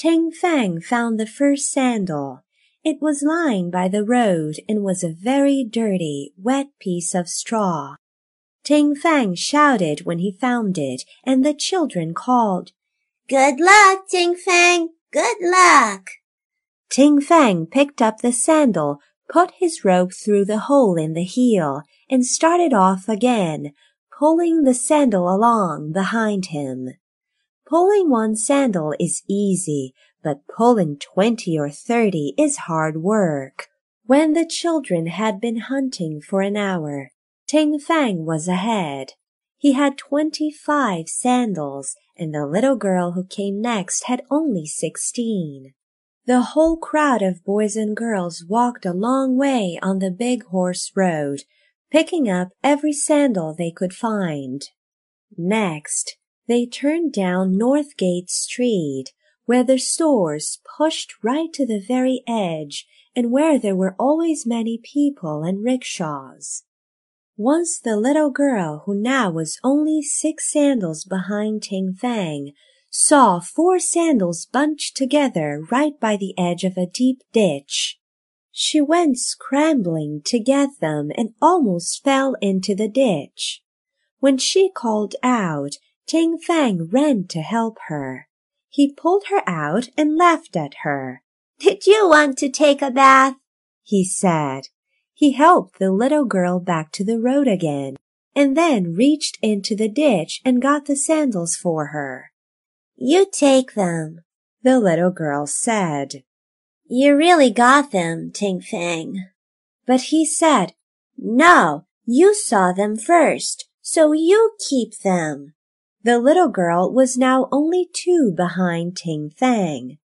Ting Fang found the first sandal. It was lying by the road and was a very dirty, wet piece of straw. Ting Fang shouted when he found it, and the children called, "Good luck, Ting Fang! Good luck!" Ting Fang picked up the sandal, put his rope through the hole in the heel, and started off again, pulling the sandal along behind him. Pulling one sandal is easy, but pulling 20 or 30 is hard work. When the children had been hunting for an hour, Ting Fang was ahead. He had 25 sandals, and the little girl who came next had only 16. The whole crowd of boys and girls walked a long way on the Big Horse Road, picking up every sandal they could find. Next, they turned down Northgate Street, where the stores pushed right to the very edge and where there were always many people and rickshaws. Once the little girl, who now was only 6 sandals behind Ting Fang, saw 4 sandals bunched together right by the edge of a deep ditch. She went scrambling to get them and almost fell into the ditch. When she called out, Ting Fang ran to help her. He pulled her out and laughed at her. "Did you want to take a bath?" he said. He helped the little girl back to the road again, and then reached into the ditch and got the sandals for her. "You take them," the little girl said. "You really got them, Ting Fang." But he said, "No, you saw them first, so you keep them." The little girl was now only 2 behind Ting Fang.